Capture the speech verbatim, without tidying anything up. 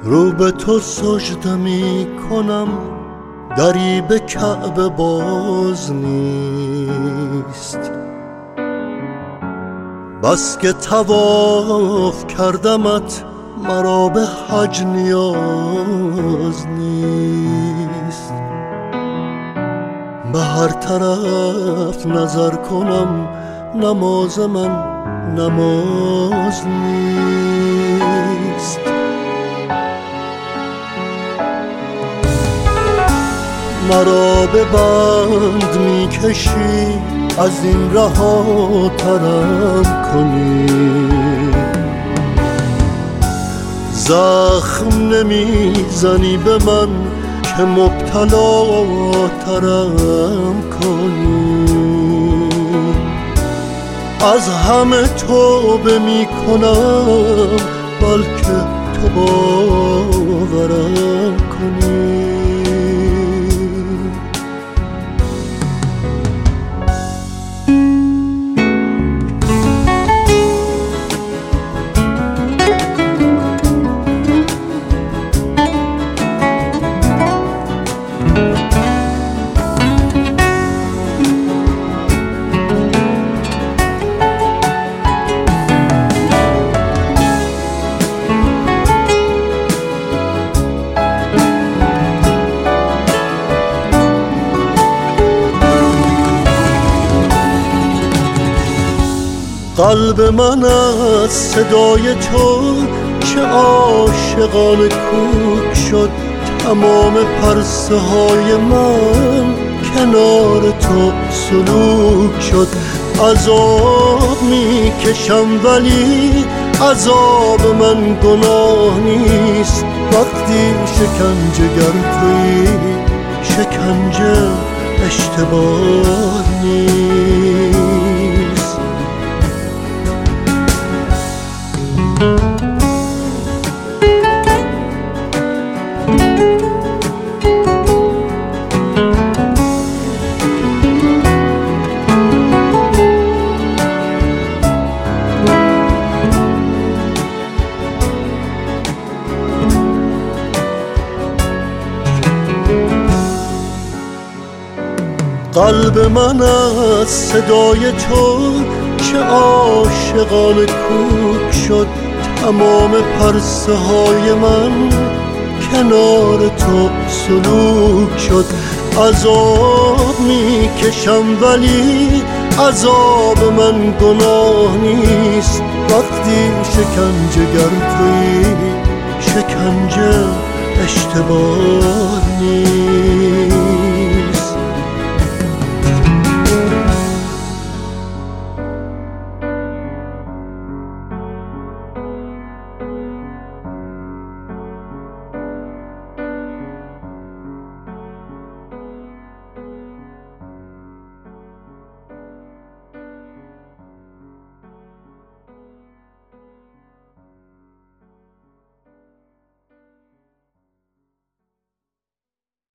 رو به تو سجده می کنم، دری به کعبه باز نیست. بس که طواف کردمت، مرا به حج نیاز نیست. به هر طرف نظر کنم، نماز من نماز نیست. مرا به بند می کشی، از این رهاترم کنی. زخم نمی زنی به من که مبتلا ترم کنی. از همه توبه می کنم، بلکه تو باورم کنی. قلب من از صدای تو چه عاشقانه کوک شد. تمام پرسه های من کنار تو سلوک شد. عذاب می کشم ولی عذاب من گناه نیست. وقتی شکنجه گر تویی، شکنجه اشتباه نیست. قلب من از صدای تو چه عاشقانه کوک شد. تمام پرسه های من کنار تو سلوک شد. عذاب می کشم ولی عذاب من گناه نیست. وقتی شکنجه گر تویی، شکنجه اشتباه نیست.